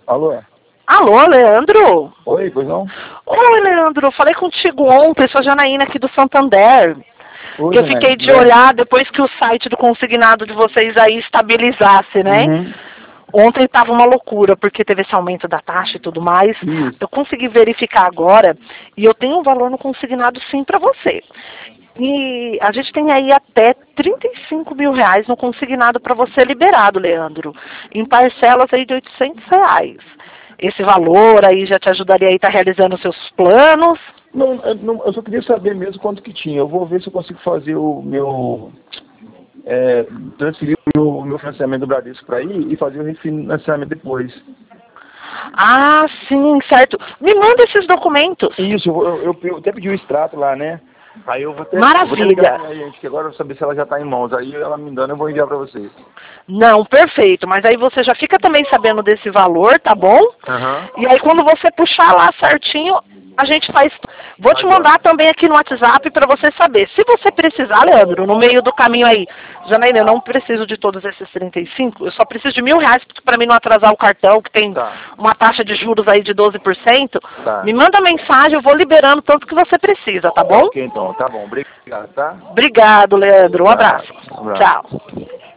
Alô? Alô, Leandro? Oi, pois não? Oi, Leandro. Falei contigo ontem, sou a Janaína aqui do Santander. Oi, Que eu Janaína, fiquei tudo de bem? olhar depois que o site do consignado de vocês aí estabilizasse, né? Uhum. Ontem estava uma loucura, porque teve esse aumento da taxa e tudo mais. Isso. Eu consegui verificar agora e eu tenho um valor no consignado sim para você. E a gente tem aí até 35 mil reais no consignado para você liberado, Leandro. Em parcelas aí de 800 reais. Esse valor aí já te ajudaria aí a estar realizando os seus planos. Eu só queria saber mesmo quanto que tinha. Eu vou ver se eu consigo fazer o meu... transferir o meu financiamento do Bradesco para aí e fazer o refinanciamento depois. Ah, sim, certo. Me manda esses documentos. Isso, eu até pedi o extrato lá, né? Aí eu vou até ligar Maravilha. pra minha gente, que agora eu vou saber se ela já está em mãos. Aí ela me dando, eu vou enviar para vocês. Não, perfeito. Mas aí você já fica também sabendo desse valor, tá bom? Aham. E aí quando você puxar lá certinho, a gente faz. Vou Tá te jóia. mandar também aqui no WhatsApp para você saber. Se você precisar, Leandro, no meio do caminho aí, Janaína, eu não preciso de todos esses 35, eu só preciso de R$ 1.000 para mim não atrasar o cartão, que tem Tá, uma taxa de juros aí de 12%. Me tá. manda mensagem, eu vou liberando tanto que você precisa, tá bom? Ok, então, tá bom. Obrigado, tá? Obrigado, Leandro. Um Tá, abraço. um abraço. Tchau.